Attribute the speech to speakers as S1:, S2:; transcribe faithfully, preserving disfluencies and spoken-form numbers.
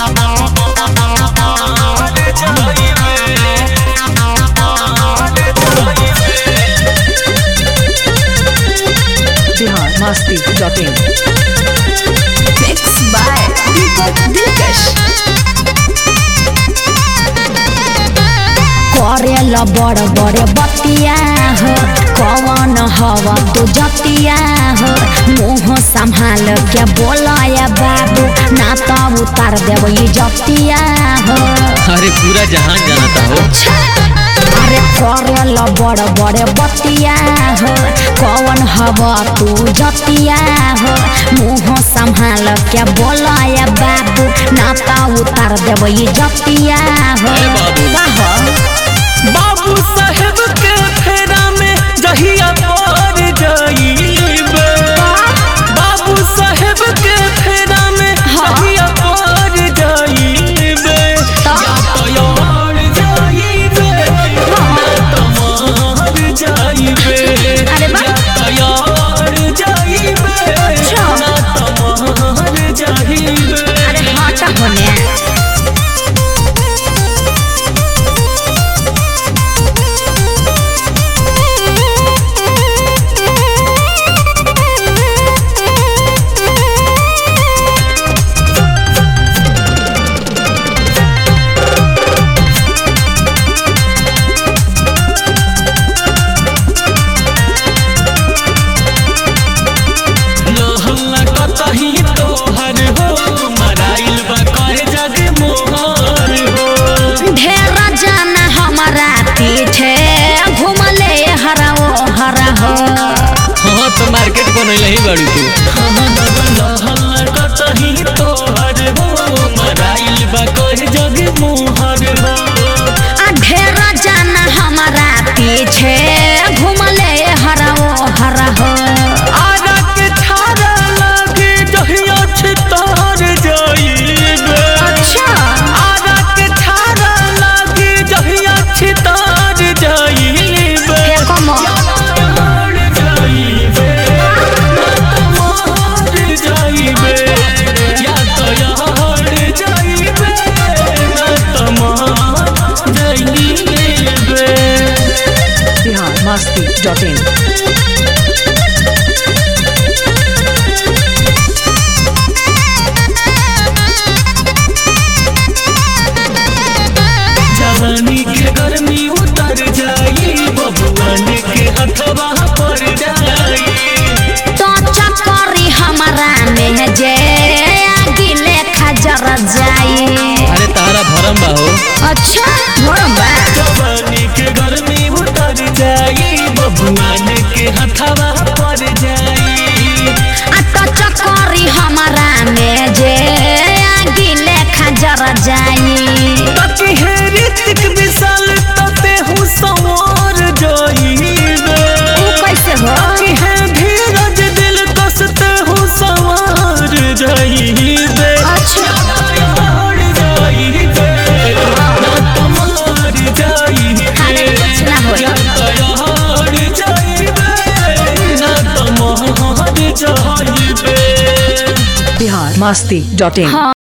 S1: Masti dot in.
S2: Mixed by Deepak Dilkash.
S3: करेल बड़ बड़े बतिया हो कौन हवा तू जतिया हो मुँह संभाल के बोलाया बाबू ना तो उतार देव जतिया हो।
S4: अरे पूरा जहान जानता हो।
S3: अरे करेल बड़ बड़े बतिया हो कौन हवा तू जतिया हो मुँह संभाल के बोलाया बाबू ना तो उतार देव जतिया हो।
S5: बाबू साहेब के फेरा में जहिया पड़ जाइबे बाबू साहेब के फेरा में जहिया पड़ जाइबे या तो यार जाइबे ना तो मार जाइबे या तो यार जाइबे ना तो मार जाइबे।
S3: अरे हटा होने
S4: हाँ तो मार्केट बनल ही बड़ी तू
S3: ढेरा जाना हमारा पीछे घूमले हरा वो हरा हो।
S5: आरा के छाड़ा लागे जहिया छितार जाइबे
S3: अच्छा
S5: आरा के छाड़ा लागे जहिया छितार जाइबे
S1: Masti dot in.
S5: जवानी के गर्मी उतर जाई बबुआन के हथवा पर जाई
S3: तो चक्करी हमारा में जे गिले खजर जाई।
S4: अरे तारा भरम बा हो।
S3: अच्छा भरम बा
S5: जवानी के गर्मी उतर जाई बबुआन के हथवा पर जाई
S3: तो चक्करी हमारा में जे गिले खजर जाई।
S5: तकी है ऋतिक विशाल तते हूँ संवार जाइबे
S3: ऊ कैसे हो
S5: तकी है धीरज दिल कसते हूँ संवार जाइबे।
S3: अच्छा
S5: यार जाइबे ना तो मार जाइबे
S3: खाने कुछ ना होई।
S5: यार जाइबे ना तो मार जाइबे।
S1: Bihar Masti dot in.